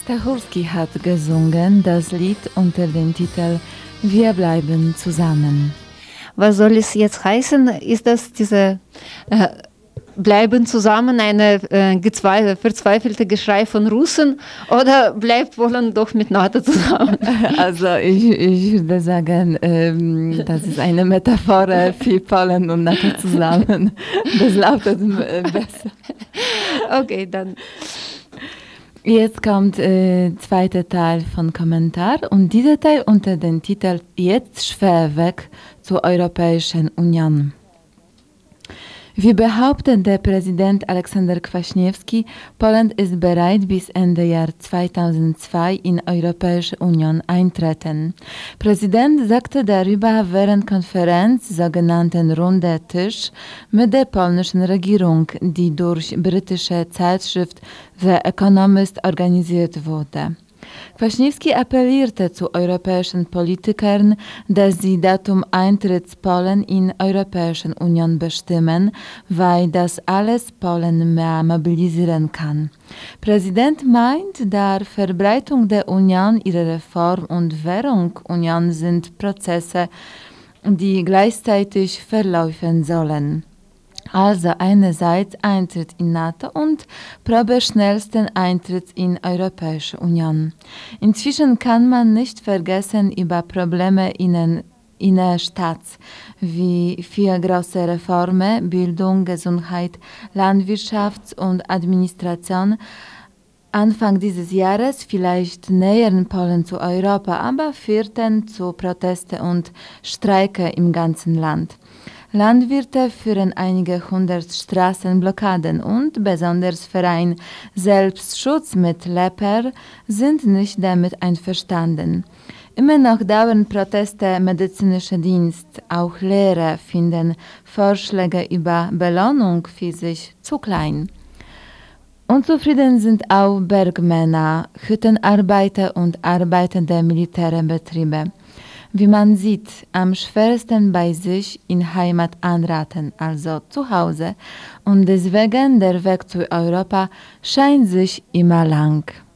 Stachurski hat gesungen das Lied unter dem Titel Wir bleiben zusammen. Was soll es jetzt heißen? Ist das diese bleiben zusammen eine verzweifelte Geschrei von Russen oder bleibt Polen doch mit NATO zusammen? Also ich würde sagen, das ist eine Metapher für Polen und NATO zusammen. Das lautet besser. Okay, dann. Jetzt kommt zweiter Teil von Kommentar und dieser Teil unter dem Titel Jetzt schwer weg zur Europäischen Union. Wie behauptet der Präsident Aleksander Kwaśniewski, Polen ist bereit, bis Ende Jahr 2002 in Europäische Union eintreten. Präsident sagte darüber während Konferenz, sogenannten Runde Tisch, mit der polnischen Regierung, die durch britische Zeitschrift The Economist organisiert wurde. Kwaśniewski appellierte zu europäischen Politikern, dass sie Datum Eintritts Polen in Europäischen Union bestimmen, weil das alles Polen mehr mobilisieren kann. Präsident meint, der Verbreitung der Union, ihre Reform- und Währungsunion sind Prozesse, die gleichzeitig verlaufen sollen. Also einerseits Eintritt in NATO und probeschnellsten Eintritt in Europäische Union. Inzwischen kann man nicht vergessen, über Probleme innerstaats wie 4 große Reformen, Bildung, Gesundheit, Landwirtschaft und Administration Anfang dieses Jahres vielleicht nähern Polen zu Europa, aber führten zu Protesten und Streiken im ganzen Land. Landwirte führen einige 100 Straßenblockaden und besonders Verein Selbstschutz mit Leper sind nicht damit einverstanden. Immer noch dauern Proteste medizinischer Dienst. Auch Lehrer finden Vorschläge über Belohnung für sich zu klein. Unzufrieden sind auch Bergmänner, Hüttenarbeiter und Arbeiter der Militärbetriebe. Wie man sieht, am schwersten bei sich in Heimat anraten, also zu Hause. Und deswegen der Weg zu Europa scheint sich immer lang.